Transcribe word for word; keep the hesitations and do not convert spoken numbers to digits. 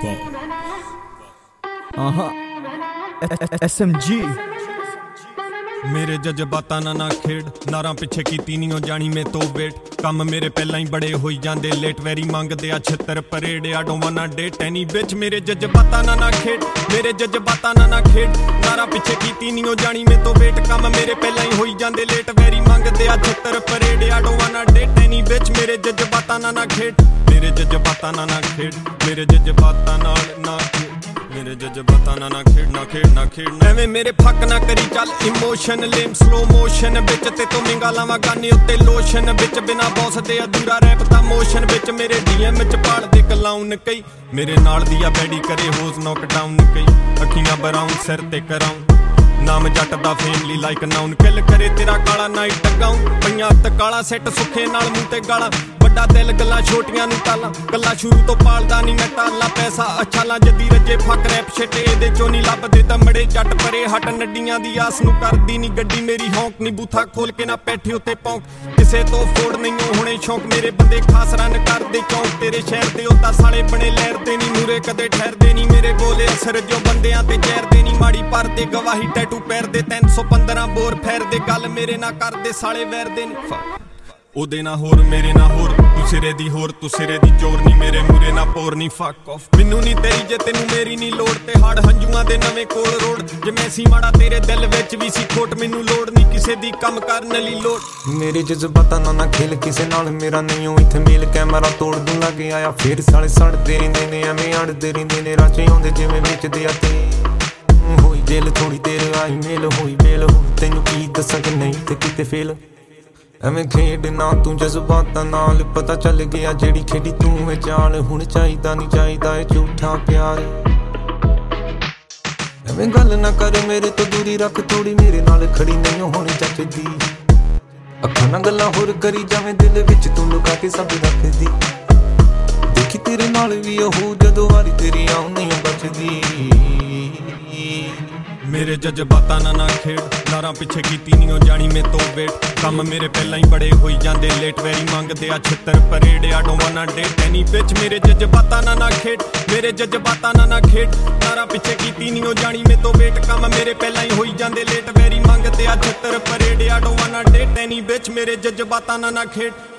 Uh-huh. S M G ਮੇਰੇ ਜਜ਼ਬਾਤਾਂ ਨਾਲ ਨਾ ਖੇਡ ਨਾਰਾਂ ਪਿੱਛੇ ਕੀਤੀ ਨਹੀਂ ਉਹ ਜਾਣੀ ਮੇ ਤੋਂ ਵੇਟ ਕੰਮ ਮੇਰੇ ਪਹਿਲਾਂ ਹੀ ਬੜੇ ਹੋਈ ਜਾਂਦੇ ਲੇਟ ਵੈਰੀ ਮੰਗਦੇ ਆ ਛਿੱਤਰ ਪਰੇਡ ਆ don't wanna date any bitch ਮੇਰੇ ਜਜ਼ਬਾਤਾਂ ਨਾਲ ਨਾ ਖੇਡ ਮੇਰੇ ਜਜ਼ਬਾਤਾਂ ਨਾਲ ਨਾ ਖੇਡ ਨਾਰਾਂ ਪਿੱਛੇ ਕੀਤੀ ਨਹੀਂ ਉਹ ਜਾਣੀ ਮੇ ਤੋਂ ਵੇਟ ਕੰਮ ਮੇਰੇ ਪਹਿਲਾਂ ਹੀ ਹੋਈ ਜਾਂਦੇ ਲੇਟ ਵੈਰੀ ਮੰਗਦੇ ਆ ਛਿੱਤਰ ਪਰੇਡ ਆ don't wanna date any bitch ਮੇਰੇ ਜਜ਼ਬਾਤਾਂ ਨਾਲ ਨਾ ਖੇਡ ਮੇਰੇ ਜਜ਼ਬਾਤਾਂ ਨਾਲ ਨਾ ਖੇਡ ਮੇਰੇ ਜਜ਼ਬਾਤਾਂ ਨਾਲ ਨਾ ਖੇਡ ਮੇਰੇ ਜਜ਼ਬਾਤਾਂ ਨਾਲ ਨਾ ਖੇਡ ਨਾ ਖੇਡ ਨਾ ਖੇਡ ਐਵੇਂ ਮੇਰੇ ਫੱਕ ਨਾ ਕਰੀ ਚੱਲ ਇਮੋਸ਼ਨ ਲੇਮ ਸਲੋ ਮੋਸ਼ਨ ਵਿੱਚ ਤੇ ਤੂੰ ਮਿੰਗਾ ਲਾਵਾਂ ਗਾਨੇ ਉੱਤੇ ਲੋਸ਼ਨ ਵਿੱਚ ਬਿਨਾ ਬੌਸ ਦੇ ਅਧੂਰਾ ਰੈਪ ਤਾਂ ਮੋਸ਼ਨ ਵਿੱਚ ਮੇਰੇ ਡੀਐਮ ਚ ਪਾਲਦੇ ਕਲਾਉਨ ਕਈ ਮੇਰੇ ਨਾਲ ਦੀ ਆ ਬੈਡੀ ਕਰੇ ਹੋਜ਼ ਨੌਕ ਡਾਊਨ ਕਈ ਅੱਖੀਆਂ ਬਰਾਉਨ ਸਿਰ ਤੇ ਕਰਾਉਂ ਨਾਮ ਜੱਟ ਦਾ ਫੇਮਲੀ ਲਾਈਕ ਨਾਉਨ ਕਿਲ ਕਰੇ ਤੇਰਾ ਕਾਲਾ ਨਾਈਟ ਟਗਾਉਂ ਪਈਆਂ ਹੱਥ ਕਾਲਾ ਸੈੱਟ ਸੁੱਖੇ ਨਾਲ ਮੂੰਹ ਤੇ ਗਾਲਾਂ ਵੱਡਾ ਦਿਲ ਗੱਲਾਂ ਛੋਟੀਆਂ ਨੂੰ ਟਾਲਾਂ ਗੱਲਾਂ ਸ਼ੁਰੂ ਤੋਂ ਪਾਲਦਾ ਨਹੀਂ ਮੈਂ ਟਾਲਾ ਪੈਸਾ ਅੱਛਾ ਲਾਂ ਜੱਦੀ ਰੱਜੇ ਫੱਕ ਰੈਪ ਛਿੱਟੇ ਇਹਦੇ ਚੋਂ ਨਹੀਂ ਲੱਭਦੇ ਤਾਂ ਮੜੇ ਜੱਟ ਪਰੇ ਹਟ ਨੱਡੀਆਂ ਦੀ ਆਸ ਨੂੰ ਕਰਦੀ ਨਹੀਂ ਗੱਡੀ ਮੇਰੀ ਹੌਂਕ ਨਹੀਂ ਬੂਥਾ ਖੋਲ ਕੇ ਨਾ ਪੈਠੇ ਉੱਤੇ ਪੌਂਕ ਕਿਸੇ ਤੋਂ ਫੋੜ ਨਹੀਂ ਹੁਣੇ ਸ਼ੌਂਕ ਮੇਰੇ ਬੰਦੇ ਖਾਸ ਰਨ ਕਰਦੇ ਚੌਂਕ ਤੇਰੇ ਸ਼ਹਿਰ ਦੇ ਉਹ ਤਾਂ ਸਾਲੇ ਬਣੇ ਲਹਿਰਦੇ ਨਹੀਂ ਮੂਰੇ ਕਦੇ ਠਹਿਰਦੇ ਨਹੀਂ ਮੇਰੇ ਬੋਲੇ ਅਸਰ ਜੋ ਬੰਦਿਆਂ ਤੇ ਜ਼ਹਿਰਦੇ ਨਹੀਂ ਮਾੜੀ ਪਰਦੇ ਗਵਾਹੀ ਟੈਟੂ ਪੈਰਦੇ ਤਿੰਨ ਸੌ ਪੰਦਰਾਂ ਬੋਰ ਫੇਰਦੇ ਗੱਲ ਮੇਰੇ ਨਾਲ ਕਰਦੇ ਸਾਲੇ ਵੈਰਦੇ ਨਹੀਂ ਉਹਦੇ ਨਾ ਹੋਰ ਮੇਰੇ ਨਾ ਹੋਰ ਤੂੰ ਸਿਰੇ ਦੀ ਹੋਰ ਤੂੰ ਸਿਰੇ ਦੀ ਚੋਰ ਨਹੀਂ ਮੇਰੇ ਮੂਰੇ ਨਾ ਪੋਰ ਨਹੀਂ ਫੱਕ ਆਫ ਮੈਨੂੰ ਨਹੀਂ ਤੇਰੀ ਜੇ ਤੈਨੂੰ ਮੇਰੀ ਨਹੀਂ ਲੋੜ ਤੇ ਹੜ ਹੰਝੂਆਂ ਦੇ ਨਵੇਂ ਕੋਲ ਰੋਡ ਜੇ ਮੈਂ ਸੀ ਮਾੜਾ ਤੇਰੇ ਦਿਲ ਵਿੱਚ ਵੀ ਸੀ ਖੋਟ ਮੈਨੂੰ ਲੋੜ ਨਹੀਂ ਕਿਸੇ ਦੀ ਕੰਮ ਕਰਨ ਲਈ ਲੋੜ ਮੇਰੇ ਜਜ਼ਬਾਤਾਂ ਨਾਲ ਨਾ ਖੇਲ ਕਿਸੇ ਨਾਲ ਮੇਰਾ ਨਹੀਂ ਹੋ ਇੱਥੇ ਮੇਲ ਕੈਮਰਾ ਤੋੜ ਦੂੰ ਲੱਗ ਆਇਆ ਫੇਰ ਸਾਲੇ ਸੜਦੇ ਰਹਿੰਦੇ ਨੇ ਐਵੇਂ ਅੜਦੇ ਰਹਿੰਦੇ ਨੇ ਰਾਚੇ ਆਉਂਦੇ ਜਿਵੇਂ ਵੇਚਦੇ ਆ ਤੇ ਹੋਈ ਦਿਲ ਥੋੜੀ ਦੇਰ ਆਈ ਮੇਲ ਹੋਈ ਮੇਲ ਹੁਣ ਤੈਨੂੰ ਕੀ ਦੱਸਾਂ ਕਿ ਨਹੀਂ ਤੇ ਕਿਤੇ ਫੇਲ ਐਵੇਂ ਖੇਡ ਨਾ ਤੂੰ ਜਜ਼ਬਾਤਾਂ ਨਾਲ ਪਤਾ ਚੱਲ ਗਿਆ ਜਿਹੜੀ ਖੇਡੀ ਤੂੰ ਹੈ ਚਾਲ ਹੁਣ ਚਾਹੀਦਾ ਨਹੀਂ ਚਾਹੀਦਾ ਏ ਝੂਠਾ ਪਿਆਰ ਐਵੇਂ ਗੱਲ ਨਾ ਕਰ ਮੇਰੇ ਤੋਂ ਦੂਰੀ ਰੱਖ ਥੋੜੀ ਮੇਰੇ ਨਾਲ ਖੜੀ ਨਹੀਂ ਹੋਣੀ ਚੱਜਦੀ ਅੱਖਾਂ ਨਾਲ ਗੱਲਾਂ ਹੋਰ ਕਰੀ ਜਾਵੇਂ ਦਿਲ ਵਿੱਚ ਤੂੰ ਲੁਕਾ ਕੇ ਸਭ ਰੱਖਦੀ ਦੇਖੀ ਤੇਰੇ ਨਾਲ ਵੀ ਉਹ ਜਦੋਂ ਵਾਰੀ ਤੇਰੀ ਆਉਂ ਨਹੀਂ ਬਚਦੀ ਮੇਰੇ ਜਜ਼ਬਾਤਾਂ ਨਾਲ ਨਾ ਖੇਡ ਨਾਰਾਂ ਪਿੱਛੇ ਕੀਤੀ ਨਹੀਂ ਉਹ ਜਾਣੀ ਮੇ ਤੋਂ ਵੇਟ ਕੰਮ ਮੇਰੇ ਪਹਿਲਾਂ ਹੀ ਬੜੇ ਹੋਈ ਜਾਂਦੇ ਲੇਟ ਵੈਰੀ ਮੰਗਦੇ ਆ ਛਿੱਤਰ ਪਰੇਡ ਆ don't wanna date any bitch ਮੇਰੇ ਜਜ਼ਬਾਤਾਂ ਨਾਲ ਨਾ ਖੇਡ ਮੇਰੇ ਜਜ਼ਬਾਤਾਂ ਨਾਲ ਨਾ ਖੇਡ ਨਾਰਾਂ ਪਿੱਛੇ ਕੀਤੀ ਨਹੀਂ ਉਹ ਜਾਣੀ ਮੇ ਤੋਂ ਵੇਟ ਕੰਮ ਮੇਰੇ ਪਹਿਲਾਂ ਹੀ ਹੋਈ ਜਾਂਦੇ ਲੇਟ ਵੈਰੀ ਮੰਗਦੇ ਆ ਛਿੱਤਰ ਪਰੇਡ ਆ don't wanna date any bitch ਮੇਰੇ ਜਜ਼ਬਾਤਾਂ ਨਾਲ ਨਾ ਖੇਡ